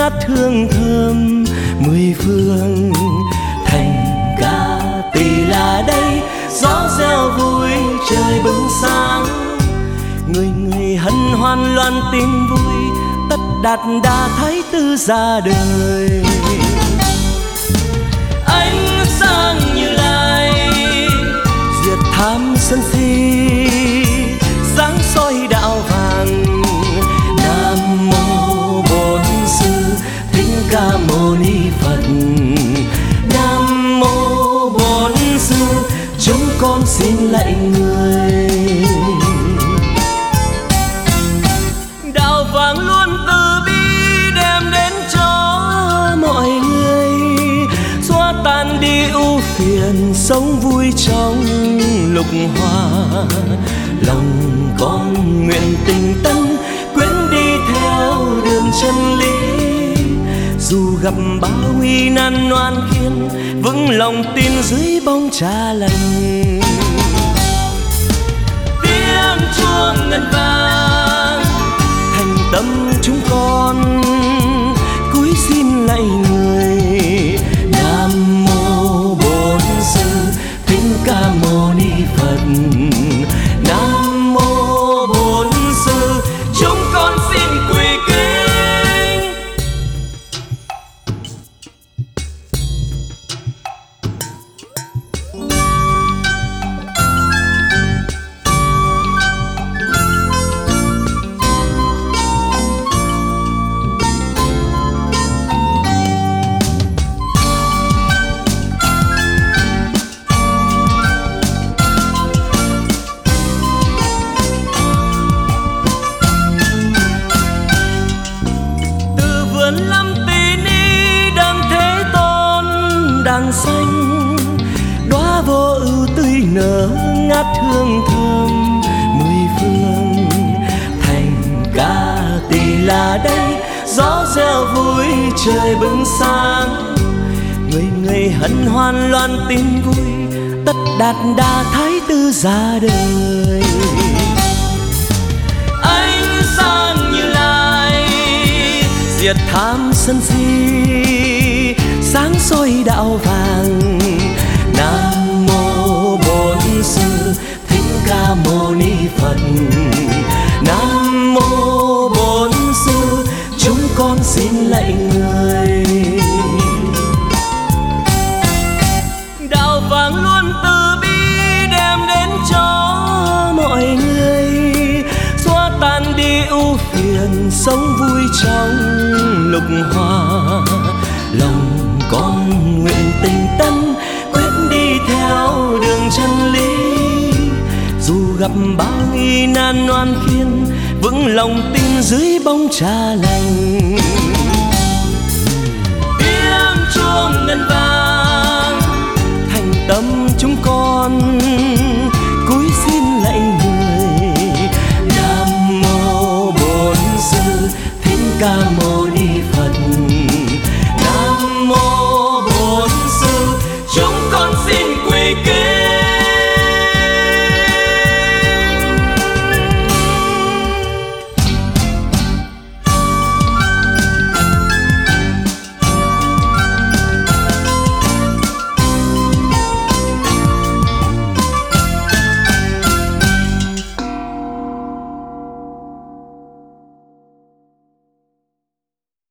ngát hương thơm mười phương. Thành ca tỳ là đây, gió reo vui trời bừng sáng. Người người hân hoan loan tin vui, tất đạt đa thái tử ra đời. Ánh sáng Như Lai diệt tham sân si, sáng soi đạo vàng. Nam mô Bổn Sư Thích Ca Mâu Ni Phật. Nam mô Bổn Sư, chúng con xin lạy người. Đạo vàng luôn từ bi đem đến cho mọi người, xóa tan đi ưu phiền, sống vui trong lục hòa. Lòng con nguyện tình tân, quyến đi theo đường chân lý. Dù gặp bao nguy nan oan khiên, vững lòng tin dưới bóng Cha Lành. Tiếng chuông ngân vang, thành tâm chúng con cúi xin lạy người. Nam mô Bổn Sư Thích Ca Mâu Ni Phật. Nam mô Bổn Sư, chúng con xin quỳ kính. Đàng xanh đóa vô ưu tươi nở, ngát hương thơm mười phương. Thành ca tỳ là đây, gió reo vui trời bừng sáng. Người người hân hoan loan tin vui, tất đạt đa thái tử ra đời. Ánh sáng Như Lai diệt tham sân si, sáng soi đạo vàng. Nam mô Bổn Sư Thích Ca Mâu Ni Phật. Nam mô Bổn Sư, chúng con xin lạy người. Đạo vàng luôn từ bi đem đến cho mọi người, xóa tan đi ưu phiền, sống vui trong lục hòa. Lòng con nguyện tình tân, quyết đi theo đường chân lý. Dù gặp bao nghi nan oan khiên, vững lòng tin dưới bóng Cha Lành. Tiếng chuông ngân vang, thành tâm